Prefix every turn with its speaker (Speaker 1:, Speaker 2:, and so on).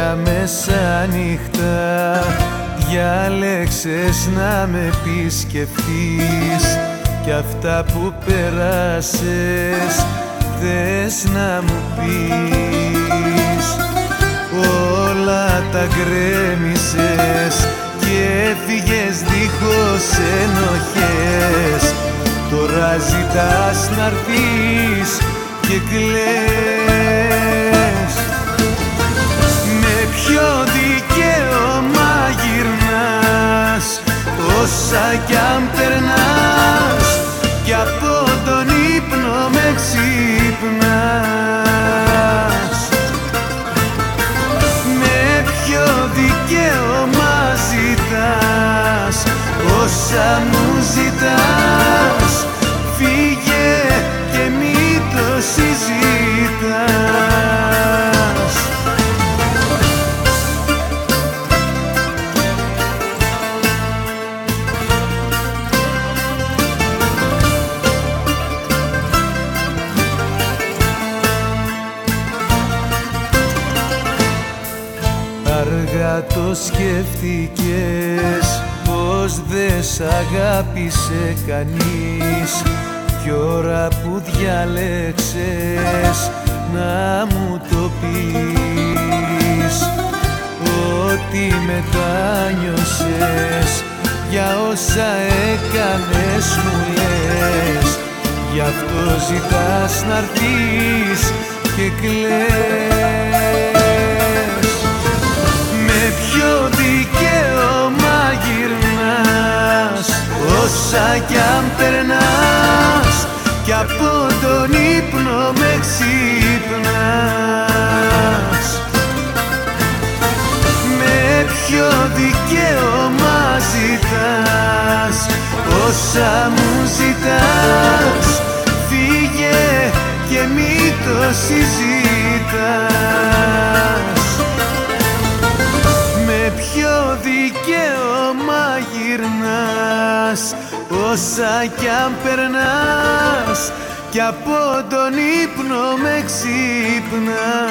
Speaker 1: για μεσάνυχτα διάλεξες να με επισκεφτείς κι αυτά που περάσες θες να μου πεις. Όλα τα γκρέμισες και έφυγες δίχως ενοχές. Τώρα ζητάς να'ρθείς και κλαις. Με ποιο δικαίωμα γυρνάς όσα κι αν περνάς κι από τον ύπνο με ξυπνάς. Με ποιο δικαίωμα ζητάς όσα μου ζητάς. Φύγε και μη το συζητάς. Αργά το σκέφτηκες πως δε σ' αγάπησε κανείς κι ώρα που διάλεξες να μου το πεις ότι μετάνιωσες για όσα έκανες μου λες. Γι' αυτό ζητάς να'ρθείς και κλαις. Με ποιο δικαίωμα γυρνάς όσα κι αν περνάς κι από τον ύπνο με ξυπνάς. Με ποιο δικαίωμα ζητάς όσα μου ζητάς. Φύγε και μη το συζητάς. Με ποιο δικαίωμα γυρνάς όσα κι αν περνάς κι από τον ύπνο με ξυπνάς.